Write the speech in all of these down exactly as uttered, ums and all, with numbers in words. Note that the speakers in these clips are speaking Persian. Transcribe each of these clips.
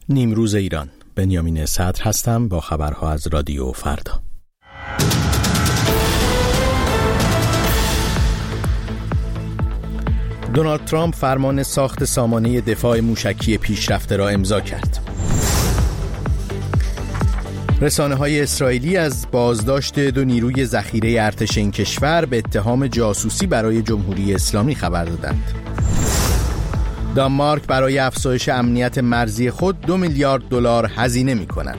نیمروز ایران، بنیامین صدر هستم با خبرها از رادیو فردا. دونالد ترامپ فرمان ساخت سامانه دفاع موشکی پیشرفته را امضا کرد. رسانه‌های اسرائیلی از بازداشت دو نیروی ذخیره ارتش این کشور به اتهام جاسوسی برای جمهوری اسلامی خبر دادند. دانمارک برای افزایش امنیت مرزی خود دو میلیارد دلار هزینه می‌کند.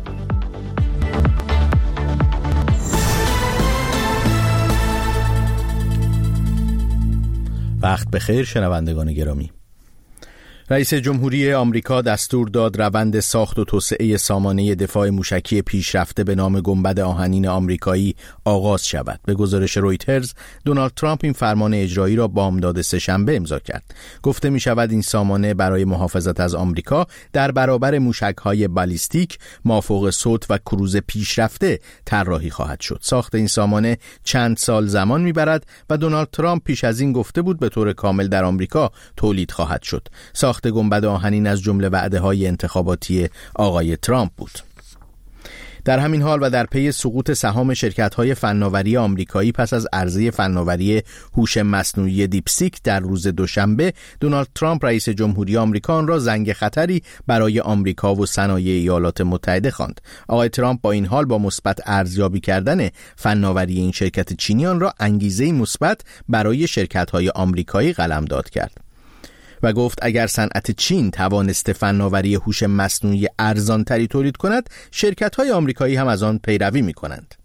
وقت بخیر شنوندگان گرامی. رئیس جمهوری آمریکا دستور داد روند ساخت و توسعه سامانه دفاع موشکی پیشرفته به نام گنبد آهنین آمریکایی آغاز شود. به گزارش رویترز، دونالد ترامپ این فرمان اجرایی را بامداد سه‌شنبه امضا کرد. گفته می شود این سامانه برای محافظت از آمریکا در برابر موشک‌های بالیستیک، مافوق صوت و کروز پیشرفته طراحی خواهد شد. ساخت این سامانه چند سال زمان می‌برد و دونالد ترامپ پیش از این گفته بود به طور کامل در آمریکا تولید خواهد شد. ساخت گنبد آهنین از جمله وعده‌های انتخاباتی آقای ترامپ بود. در همین حال و در پی سقوط سهام شرکت‌های فناوری آمریکایی پس از عرضه فناوری هوش مصنوعی دیپسیک در روز دوشنبه، دونالد ترامپ رئیس جمهوری آمریکا آن را زنگ خطری برای آمریکا و صنایع ایالات متحده خواند. آقای ترامپ با این حال با مثبت ارزیابی کردن فناوری این شرکت چینی آن را انگیزه مثبت برای شرکت‌های آمریکایی قلمداد کرد و گفت اگر صنعت چین توانسته فناوری هوش مصنوعی ارزانتری تولید کند، شرکت‌های آمریکایی هم از آن پیروی می‌کنند.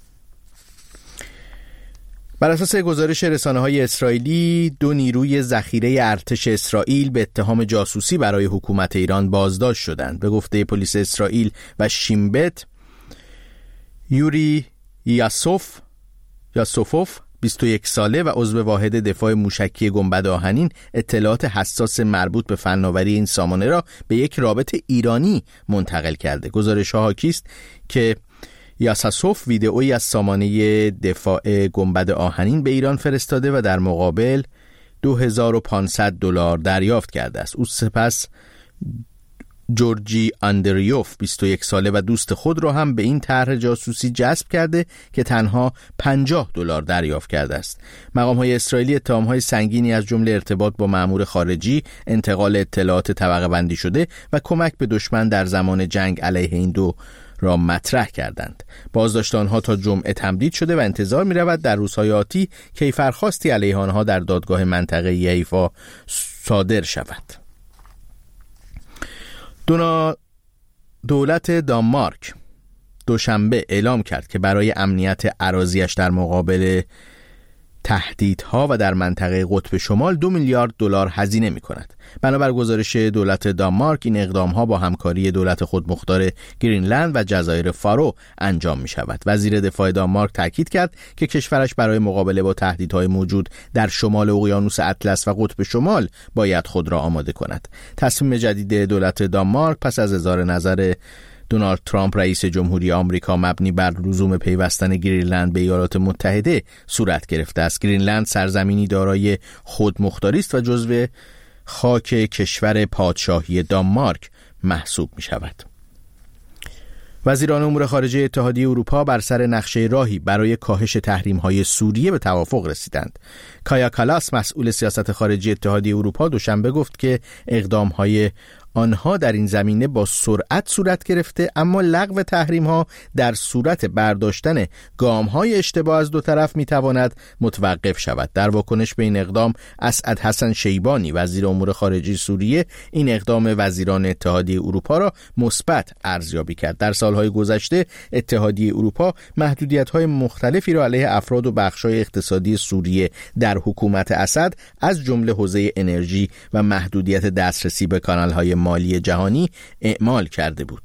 بر اساس گزارش رسانه‌های اسرائیلی، دو نیروی ذخیره ارتش اسرائیل به اتهام جاسوسی برای حکومت ایران بازداشت شدند. به گفته پلیس اسرائیل و شینبت، یوری یاسوف یاسوفوف بیست و یک ساله و عضو واحد دفاع موشکی گنبد آهنین اطلاعات حساس مربوط به فناوری این سامانه را به یک رابط ایرانی منتقل کرده. گزارش‌ها حاکی است که یاسوفوف ویدئویی از سامانه دفاع گنبد آهنین به ایران فرستاده و در مقابل دو هزار و پانصد دلار دریافت کرده است. او سپس جورجی اندریوف بیست و یک ساله و دوست خود را هم به این طرح جاسوسی جذب کرده که تنها پنجاه دلار دریافت کرده است. مقام‌های اسرائیلی اتهام‌های سنگینی از جمله ارتباط با مأمور خارجی، انتقال اطلاعات طبقه بندی شده و کمک به دشمن در زمان جنگ علیه این دو را مطرح کردند. بازداشت آنها تا جمعه تمدید شده و انتظار می‌رود در روزهای آتی کیفرخواستی علیه آنها در دادگاه منطقه‌ای حیفا صادر شود. دونا دولت دانمارک دوشنبه اعلام کرد که برای امنیت اراضیش در مقابل تهدیدها و در منطقه قطب شمال دو میلیارد دلار هزینه می کند. بنابر گزارش دولت دانمارک، این اقدامها با همکاری دولت خودمختار گرینلند و جزایر فارو انجام می شود. وزیر دفاع دانمارک تاکید کرد که کشورش برای مقابله با تهدیدهای موجود در شمال اقیانوس اطلس و قطب شمال باید خود را آماده کند. تصمیم جدید دولت دانمارک پس از اظهار نظر دونالد ترامپ رئیس جمهوری آمریکا مبنی بر لزوم پیوستن گرینلند به ایالات متحده صورت گرفته است. گرینلند سرزمینی دارای خودمختاری است و جزو خاک کشور پادشاهی دانمارک محسوب می شود. وزیران امور خارجه اتحادیه اروپا بر سر نقشه راهی برای کاهش تحریم‌های سوریه به توافق رسیدند. کایا کالاس، مسئول سیاست خارجی اتحادیه اروپا، دوشنبه گفت که اقدام‌های آنها در این زمینه با سرعت صورت گرفته، اما لغو تحریم‌ها در صورت برداشتن گام‌های اشتباه از دو طرف می‌تواند متوقف شود. در واکنش به این اقدام، اسعد حسن شیبانی، وزیر امور خارجه سوریه، این اقدام وزیران اتحادیه اروپا را مثبت ارزیابی کرد. در سالهای گذشته اتحادیه اروپا محدودیت‌های مختلفی را علیه افراد و بخش‌های اقتصادی سوریه در حکومت اسد از جمله حوزه انرژی و محدودیت دسترسی به کانال‌های مالی جهانی اعمال کرده بود.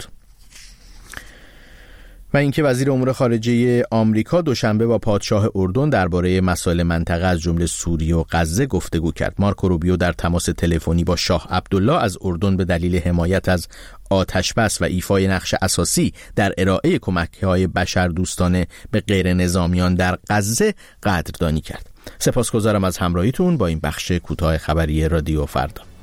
و اینکه وزیر امور خارجه آمریکا دوشنبه با پادشاه اردن درباره مسائل منطقه از جمله سوریه و غزه گفتگو کرد. مارکو روبیو در تماس تلفنی با شاه عبدالله از اردن به دلیل حمایت از آتشبس و ایفای نقش اساسی در ارائه کمک‌های بشردوستانه به غیر نظامیان در غزه قدردانی کرد. سپاسگزارم از همراهیتون با این بخش کوتاه خبری رادیو فردا.